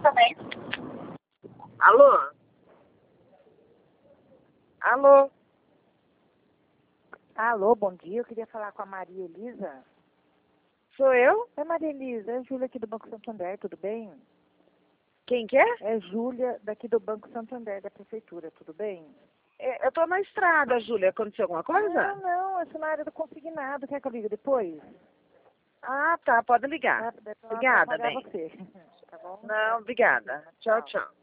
também. Alô? Alô? Alô, bom dia. Eu queria falar com a Maria Elisa. Sou eu? É Maria Elisa, é Júlia aqui do Banco Santander, tudo bem? Quem que é? É Júlia daqui do Banco Santander da Prefeitura, tudo bem? Eu tô na estrada, Júlia. Aconteceu alguma coisa? Não, eu sou na área do consignado. Quer que eu ligue depois? Ah, tá. Pode ligar. Tá, Obrigada, pagar bem. você. Tá bom? Não, obrigada. Tchau, tchau.